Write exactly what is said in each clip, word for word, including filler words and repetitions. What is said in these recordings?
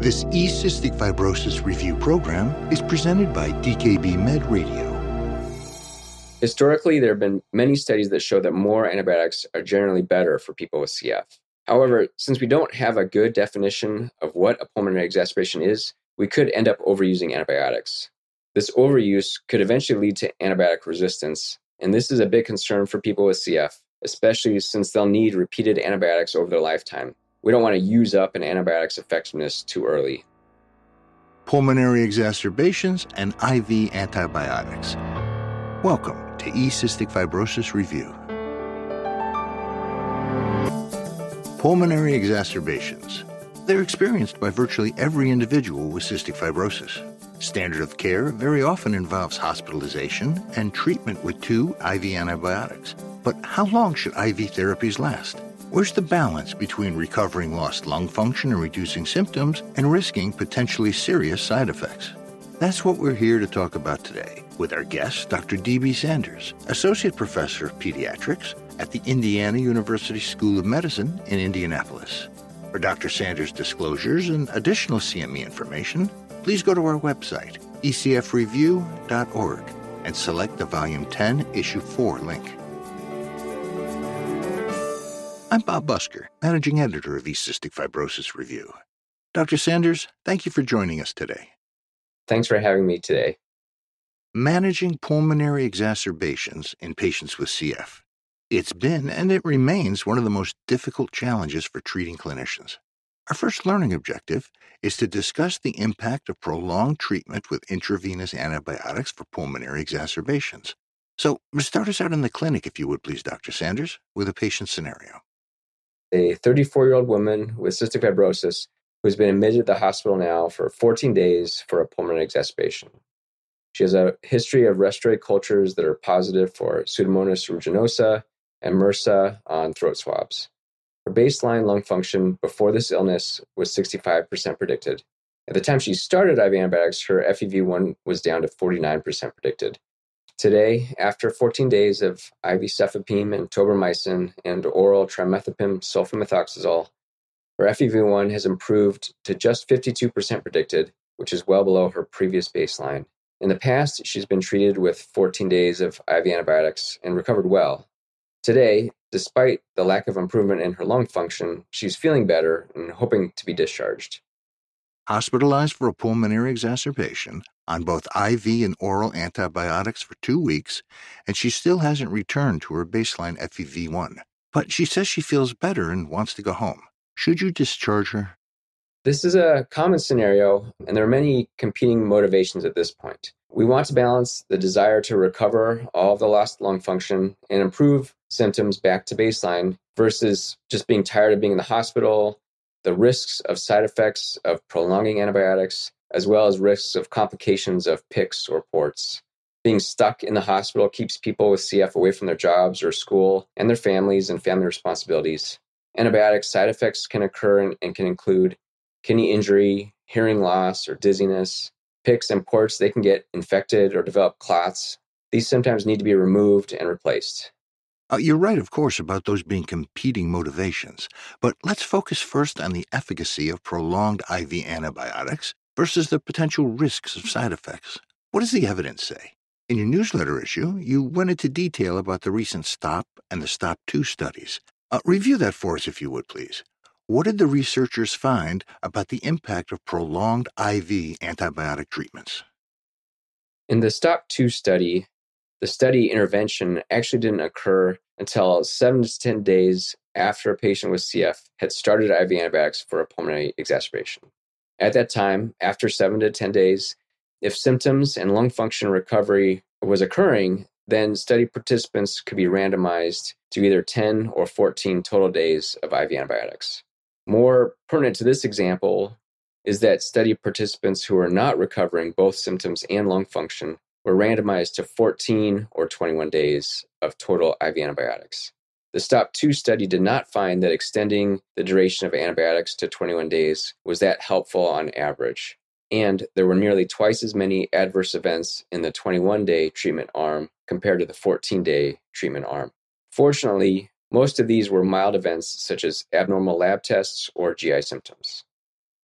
This E-Cystic Fibrosis Review program is presented by D K B Med Radio. Historically, there have been many studies that show that more antibiotics are generally better for people with C F. However, since we don't have a good definition of what a pulmonary exacerbation is, we could end up overusing antibiotics. This overuse could eventually lead to antibiotic resistance, and this is a big concern for people with C F, especially since they'll need repeated antibiotics over their lifetime. We don't want to use up an antibiotic's effectiveness too early. Pulmonary exacerbations and I V antibiotics. Welcome to E-Cystic Fibrosis Review. Pulmonary exacerbations. They're experienced by virtually every individual with cystic fibrosis. Standard of care very often involves hospitalization and treatment with two I V antibiotics. But how long should I V therapies last? Where's the balance between recovering lost lung function and reducing symptoms and risking potentially serious side effects? That's what we're here to talk about today with our guest, Doctor D B Sanders, Associate Professor of Pediatrics at the Indiana University School of Medicine in Indianapolis. For Doctor Sanders' disclosures and additional C M E information, please go to our website, e c f review dot org, and select the Volume ten, Issue four link. I'm Bob Busker, Managing Editor of E-Cystic Fibrosis Review. Doctor Sanders, thank you for joining us today. Thanks for having me today. Managing pulmonary exacerbations in patients with C F. It's been and it remains one of the most difficult challenges for treating clinicians. Our first learning objective is to discuss the impact of prolonged treatment with intravenous antibiotics for pulmonary exacerbations. So, start us out in the clinic, if you would please, Doctor Sanders, with a patient scenario. A thirty-four-year-old woman with cystic fibrosis who's been admitted to the hospital now for fourteen days for a pulmonary exacerbation. She has a history of respiratory cultures that are positive for Pseudomonas aeruginosa and MRSA on throat swabs. Her baseline lung function before this illness was sixty-five percent predicted. At the time she started I V antibiotics, her F E V one was down to forty-nine percent predicted. Today, after fourteen days of I V cefepime and tobramycin and oral trimethoprim sulfamethoxazole, her F E V one has improved to just fifty-two percent predicted, which is well below her previous baseline. In the past, she's been treated with fourteen days of I V antibiotics and recovered well. Today, despite the lack of improvement in her lung function, she's feeling better and hoping to be discharged. Hospitalized for a pulmonary exacerbation on both I V and oral antibiotics for two weeks, and she still hasn't returned to her baseline F E V one. But she says she feels better and wants to go home. Should you discharge her? This is a common scenario, and there are many competing motivations at this point. We want to balance the desire to recover all of the lost lung function and improve symptoms back to baseline versus just being tired of being in the hospital, the risks of side effects of prolonging antibiotics, as well as risks of complications of P I C S or ports. Being stuck in the hospital keeps people with C F away from their jobs or school and their families and family responsibilities. Antibiotic side effects can occur and, and can include kidney injury, hearing loss, or dizziness. P I C S and ports, they can get infected or develop clots. These sometimes need to be removed and replaced. Uh, you're right, of course, about those being competing motivations. But let's focus first on the efficacy of prolonged I V antibiotics versus the potential risks of side effects. What does the evidence say? In your newsletter issue, you went into detail about the recent STOP and the STOP two studies. Uh, review that for us, if you would, please. What did the researchers find about the impact of prolonged I V antibiotic treatments? In the STOP two study, the study intervention actually didn't occur until seven to ten days after a patient with C F had started I V antibiotics for a pulmonary exacerbation. At that time, after seven to ten days, if symptoms and lung function recovery was occurring, then study participants could be randomized to either ten or fourteen total days of I V antibiotics. More pertinent to this example is that study participants who are not recovering both symptoms and lung function were randomized to fourteen or twenty-one days of total I V antibiotics. The STOP two study did not find that extending the duration of antibiotics to twenty-one days was that helpful on average, and there were nearly twice as many adverse events in the twenty-one-day treatment arm compared to the fourteen-day treatment arm. Fortunately, most of these were mild events such as abnormal lab tests or G I symptoms.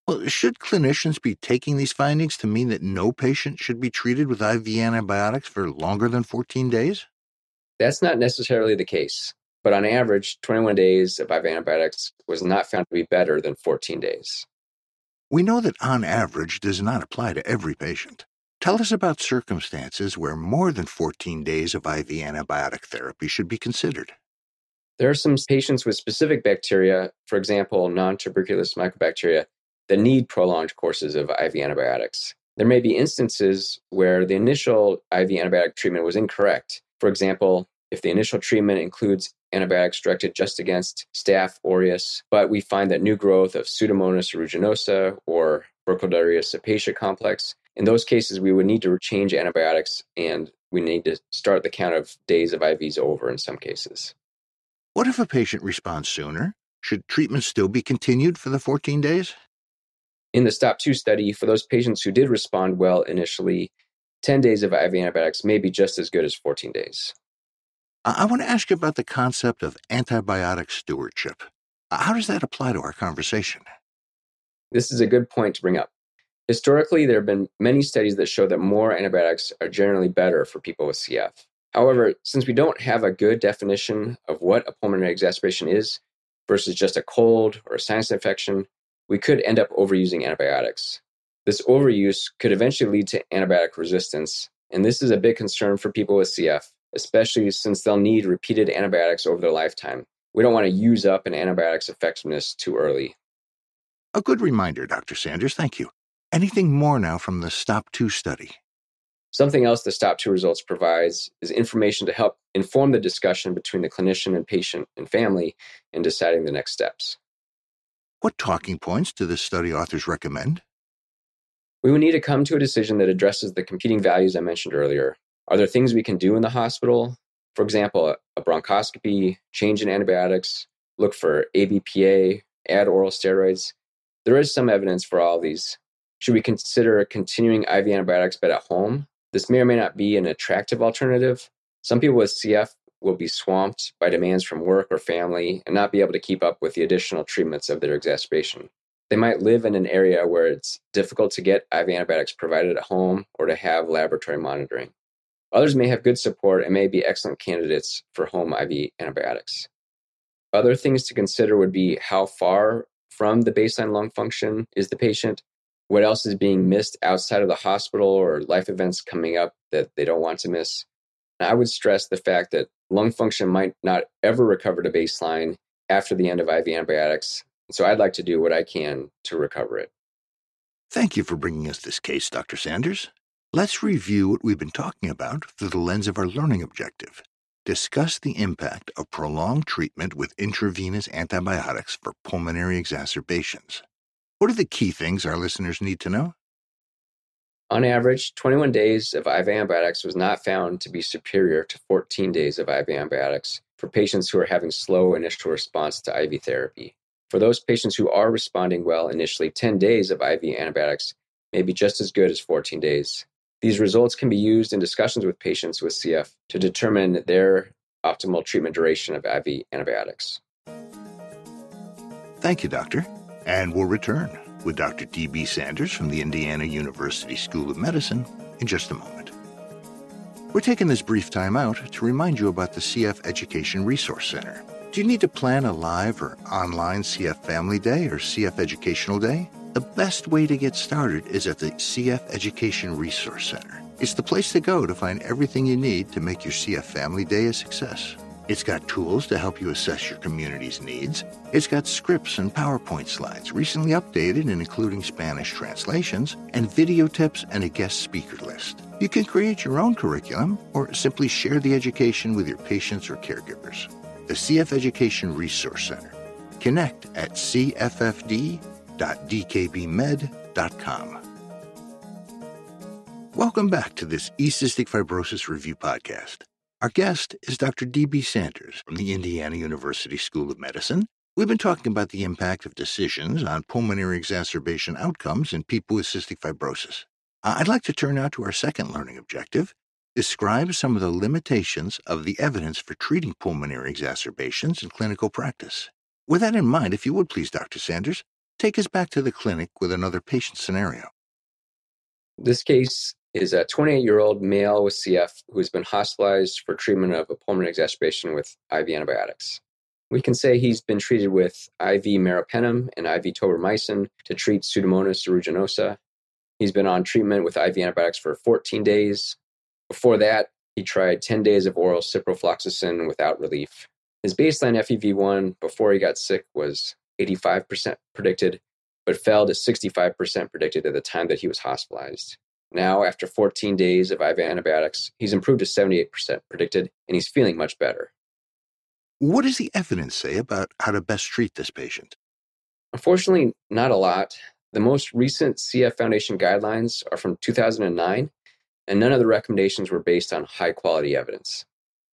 Well, should clinicians be taking these findings to mean that no patient should be treated with I V antibiotics for longer than fourteen days? That's not necessarily the case, but on average, twenty-one days of I V antibiotics was not found to be better than fourteen days. We know that on average does not apply to every patient. Tell us about circumstances where more than fourteen days of I V antibiotic therapy should be considered. There are some patients with specific bacteria, for example, non-tuberculous mycobacteria, that need prolonged courses of I V antibiotics. There may be instances where the initial I V antibiotic treatment was incorrect. For example, if the initial treatment includes antibiotics directed just against Staph aureus, but we find that new growth of Pseudomonas aeruginosa or Burkholderia cepacia complex, in those cases, we would need to change antibiotics and we need to start the count of days of I Vs over in some cases. What if a patient responds sooner? Should treatment still be continued for the fourteen days? In the STOP two study, for those patients who did respond well initially, ten days of I V antibiotics may be just as good as fourteen days. I want to ask you about the concept of antibiotic stewardship. How does that apply to our conversation? This is a good point to bring up. Historically, there have been many studies that show that more antibiotics are generally better for people with C F. However, since we don't have a good definition of what a pulmonary exacerbation is versus just a cold or a sinus infection, we could end up overusing antibiotics. This overuse could eventually lead to antibiotic resistance, and this is a big concern for people with C F, especially since they'll need repeated antibiotics over their lifetime. We don't want to use up an antibiotic's effectiveness too early. A good reminder, Doctor Sanders, thank you. Anything more now from the STOP two study? Something else the STOP two results provides is information to help inform the discussion between the clinician and patient and family in deciding the next steps. What talking points do the study authors recommend? We would need to come to a decision that addresses the competing values I mentioned earlier. Are there things we can do in the hospital? For example, a bronchoscopy, change in antibiotics, look for A B P A, add oral steroids. There is some evidence for all of these. Should we consider continuing I V antibiotics but at home? This may or may not be an attractive alternative. Some people with C F will be swamped by demands from work or family and not be able to keep up with the additional treatments of their exacerbation. They might live in an area where it's difficult to get I V antibiotics provided at home or to have laboratory monitoring. Others may have good support and may be excellent candidates for home I V antibiotics. Other things to consider would be how far from the baseline lung function is the patient, what else is being missed outside of the hospital or life events coming up that they don't want to miss. And I would stress the fact that lung function might not ever recover to baseline after the end of I V antibiotics. So I'd like to do what I can to recover it. Thank you for bringing us this case, Doctor Sanders. Let's review what we've been talking about through the lens of our learning objective. Discuss the impact of prolonged treatment with intravenous antibiotics for pulmonary exacerbations. What are the key things our listeners need to know? On average, twenty-one days of I V antibiotics was not found to be superior to fourteen days of I V antibiotics for patients who are having slow initial response to I V therapy. For those patients who are responding well initially, ten days of I V antibiotics may be just as good as fourteen days. These results can be used in discussions with patients with C F to determine their optimal treatment duration of I V antibiotics. Thank you, Doctor. And we'll return with Doctor D B Sanders from the Indiana University School of Medicine in just a moment. We're taking this brief time out to remind you about the C F Education Resource Center. Do you need to plan a live or online C F Family Day or C F Educational Day? The best way to get started is at the C F Education Resource Center. It's the place to go to find everything you need to make your C F Family Day a success. It's got tools to help you assess your community's needs. It's got scripts and PowerPoint slides, recently updated and including Spanish translations, and video tips and a guest speaker list. You can create your own curriculum or simply share the education with your patients or caregivers. The C F Education Resource Center. Connect at c f f d dot d k b med dot com. Welcome back to this eCystic Fibrosis Review podcast. Our guest is Doctor D B Sanders from the Indiana University School of Medicine. We've been talking about the impact of decisions on pulmonary exacerbation outcomes in people with cystic fibrosis. I'd like to turn now to our second learning objective, describe some of the limitations of the evidence for treating pulmonary exacerbations in clinical practice. With that in mind, if you would please, Doctor Sanders, Take us back to the clinic with another patient scenario. This case is a twenty-eight-year-old male with C F who has been hospitalized for treatment of a pulmonary exacerbation with I V antibiotics. We can say he's been treated with I V meropenem and I V tobramycin to treat Pseudomonas aeruginosa. He's been on treatment with I V antibiotics for fourteen days. Before that, he tried ten days of oral ciprofloxacin without relief. His baseline F E V one before he got sick was eighty-five percent predicted, but fell to sixty-five percent predicted at the time that he was hospitalized. Now, after fourteen days of I V antibiotics, he's improved to seventy-eight percent predicted, and he's feeling much better. What does the evidence say about how to best treat this patient? Unfortunately, not a lot. The most recent C F Foundation guidelines are from two thousand nine, and none of the recommendations were based on high-quality evidence.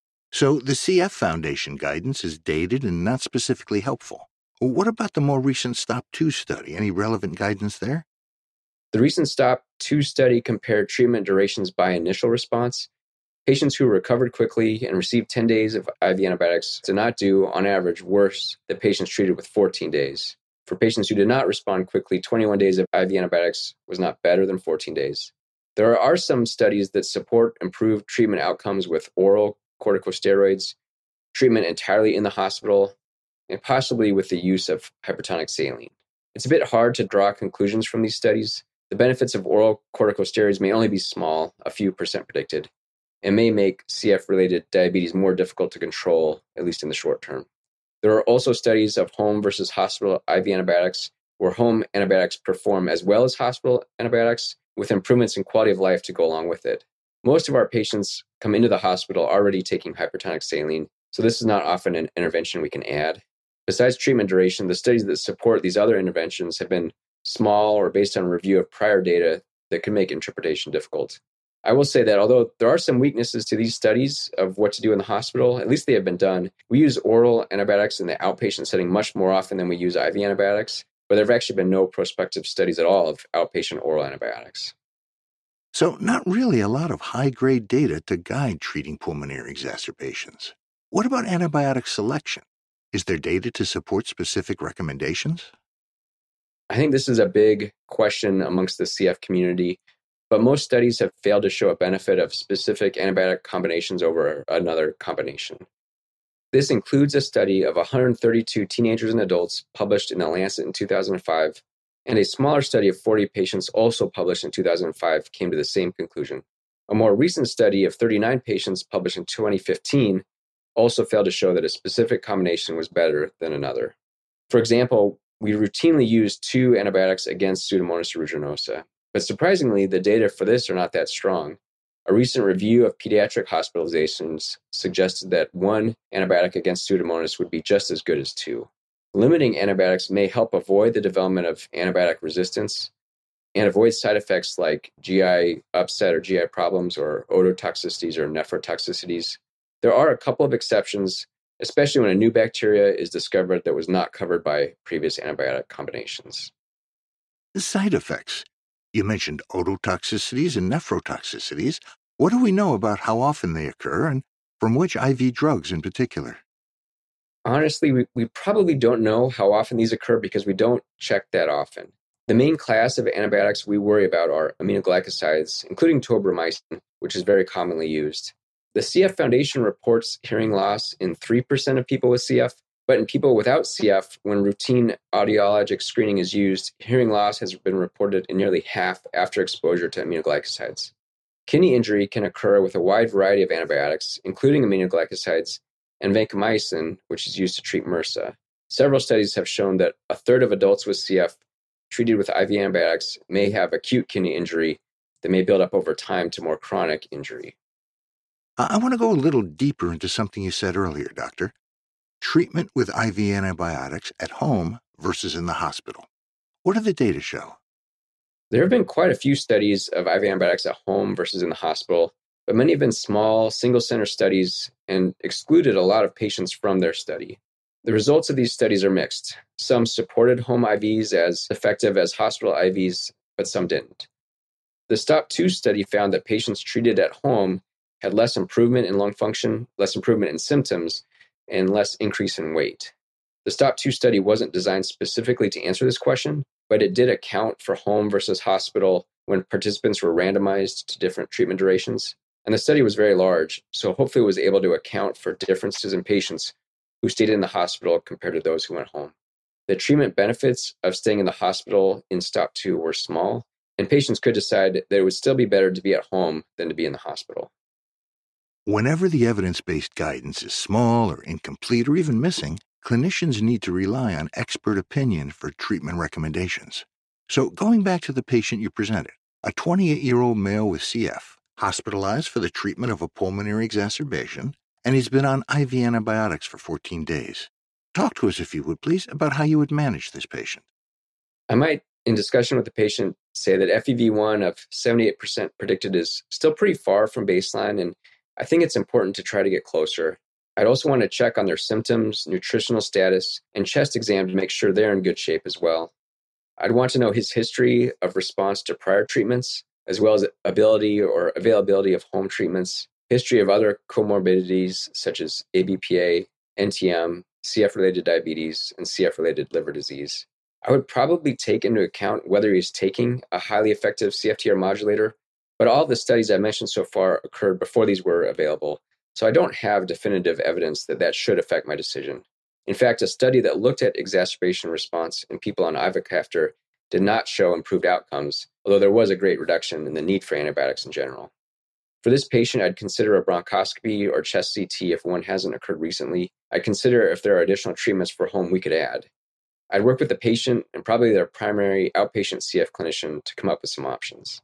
So the C F Foundation guidance is dated and not specifically helpful. What about the more recent STOP two study? Any relevant guidance there? The recent STOP two study compared treatment durations by initial response. Patients who recovered quickly and received ten days of I V antibiotics did not do, on average, worse than patients treated with fourteen days. For patients who did not respond quickly, twenty-one days of I V antibiotics was not better than fourteen days. There are some studies that support improved treatment outcomes with oral corticosteroids, treatment entirely in the hospital, and possibly with the use of hypertonic saline. It's a bit hard to draw conclusions from these studies. The benefits of oral corticosteroids may only be small, a few percent predicted, and may make C F-related diabetes more difficult to control, at least in the short term. There are also studies of home versus hospital I V antibiotics, where home antibiotics perform as well as hospital antibiotics, with improvements in quality of life to go along with it. Most of our patients come into the hospital already taking hypertonic saline, so this is not often an intervention we can add. Besides treatment duration, the studies that support these other interventions have been small or based on review of prior data that could make interpretation difficult. I will say that although there are some weaknesses to these studies of what to do in the hospital, at least they have been done. We use oral antibiotics in the outpatient setting much more often than we use I V antibiotics, but there have actually been no prospective studies at all of outpatient oral antibiotics. So not really a lot of high-grade data to guide treating pulmonary exacerbations. What about antibiotic selection? Is there data to support specific recommendations? I think this is a big question amongst the C F community, but most studies have failed to show a benefit of specific antibiotic combinations over another combination. This includes a study of one hundred thirty-two teenagers and adults published in The Lancet in two thousand five, and a smaller study of forty patients also published in two thousand five came to the same conclusion. A more recent study of thirty-nine patients published in twenty fifteen also failed to show that a specific combination was better than another. For example, we routinely use two antibiotics against Pseudomonas aeruginosa, but surprisingly, the data for this are not that strong. A recent review of pediatric hospitalizations suggested that one antibiotic against Pseudomonas would be just as good as two. Limiting antibiotics may help avoid the development of antibiotic resistance and avoid side effects like G I upset or G I problems or ototoxicities or nephrotoxicities. There are a couple of exceptions, especially when a new bacteria is discovered that was not covered by previous antibiotic combinations. The side effects. You mentioned ototoxicities and nephrotoxicities. What do we know about how often they occur and from which I V drugs in particular? Honestly, we, we probably don't know how often these occur because we don't check that often. The main class of antibiotics we worry about are aminoglycosides, including tobramycin, which is very commonly used. The C F Foundation reports hearing loss in three percent of people with C F, but in people without C F, when routine audiologic screening is used, hearing loss has been reported in nearly half after exposure to aminoglycosides. Kidney injury can occur with a wide variety of antibiotics, including aminoglycosides and vancomycin, which is used to treat MRSA. Several studies have shown that a third of adults with C F treated with I V antibiotics may have acute kidney injury that may build up over time to more chronic injury. I want to go a little deeper into something you said earlier, Doctor. Treatment with I V antibiotics at home versus in the hospital. What do the data show? There have been quite a few studies of I V antibiotics at home versus in the hospital, but many have been small, single-center studies and excluded a lot of patients from their study. The results of these studies are mixed. Some supported home I Vs as effective as hospital I Vs, but some didn't. The STOP two study found that patients treated at home had less improvement in lung function, less improvement in symptoms, and less increase in weight. The STOP two study wasn't designed specifically to answer this question, but it did account for home versus hospital when participants were randomized to different treatment durations. And the study was very large, so hopefully it was able to account for differences in patients who stayed in the hospital compared to those who went home. The treatment benefits of staying in the hospital in STOP two were small, and patients could decide that it would still be better to be at home than to be in the hospital. Whenever the evidence-based guidance is small or incomplete or even missing, clinicians need to rely on expert opinion for treatment recommendations. So going back to the patient you presented, a twenty-eight-year-old male with C F, hospitalized for the treatment of a pulmonary exacerbation, and he's been on I V antibiotics for fourteen days. Talk to us, if you would, please, about how you would manage this patient. I might, in discussion with the patient, say that F E V one of seventy-eight percent predicted is still pretty far from baseline, and I think it's important to try to get closer. I'd also want to check on their symptoms, nutritional status, and chest exam to make sure they're in good shape as well. I'd want to know his history of response to prior treatments, as well as ability or availability of home treatments, history of other comorbidities such as A B P A, N T M, C F-related diabetes, and C F-related liver disease. I would probably take into account whether he's taking a highly effective C F T R modulator, but all the studies I mentioned so far occurred before these were available, so I don't have definitive evidence that that should affect my decision. In fact, a study that looked at exacerbation response in people on ivacaftor did not show improved outcomes, although there was a great reduction in the need for antibiotics in general. For this patient, I'd consider a bronchoscopy or chest C T if one hasn't occurred recently. I'd consider if there are additional treatments for home we could add. I'd work with the patient and probably their primary outpatient C F clinician to come up with some options.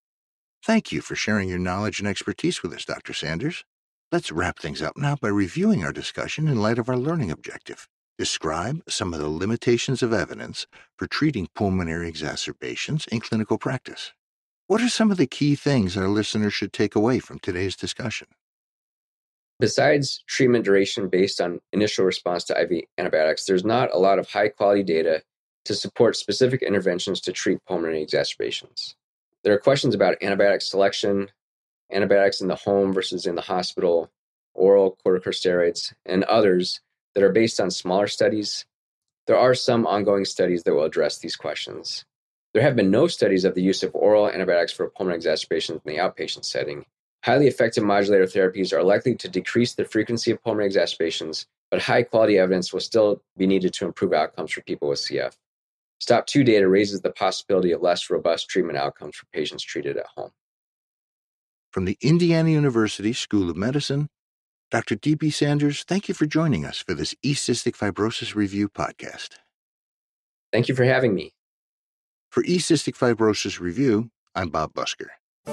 Thank you for sharing your knowledge and expertise with us, Doctor Sanders. Let's wrap things up now by reviewing our discussion in light of our learning objective. Describe some of the limitations of evidence for treating pulmonary exacerbations in clinical practice. What are some of the key things our listeners should take away from today's discussion? Besides treatment duration based on initial response to I V antibiotics, there's not a lot of high-quality data to support specific interventions to treat pulmonary exacerbations. There are questions about antibiotic selection, antibiotics in the home versus in the hospital, oral corticosteroids, and others that are based on smaller studies. There are some ongoing studies that will address these questions. There have been no studies of the use of oral antibiotics for pulmonary exacerbations in the outpatient setting. Highly effective modulator therapies are likely to decrease the frequency of pulmonary exacerbations, but high-quality evidence will still be needed to improve outcomes for people with C F. STOP two data raises the possibility of less robust treatment outcomes for patients treated at home. From the Indiana University School of Medicine, Doctor D B Sanders, thank you for joining us for this E-Cystic Fibrosis Review podcast. Thank you for having me. For E-Cystic Fibrosis Review, I'm Bob Busker.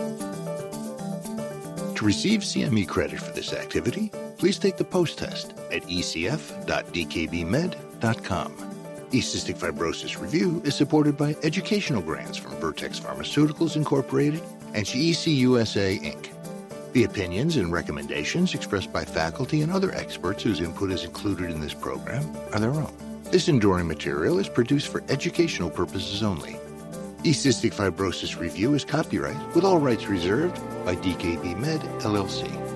To receive C M E credit for this activity, please take the post-test at e c f dot d k b med dot com. E-Cystic Fibrosis Review is supported by educational grants from Vertex Pharmaceuticals Incorporated and G E C U S A, Incorporated. The opinions and recommendations expressed by faculty and other experts whose input is included in this program are their own. This enduring material is produced for educational purposes only. E-Cystic Fibrosis Review is copyright with all rights reserved by D K B Med, L L C.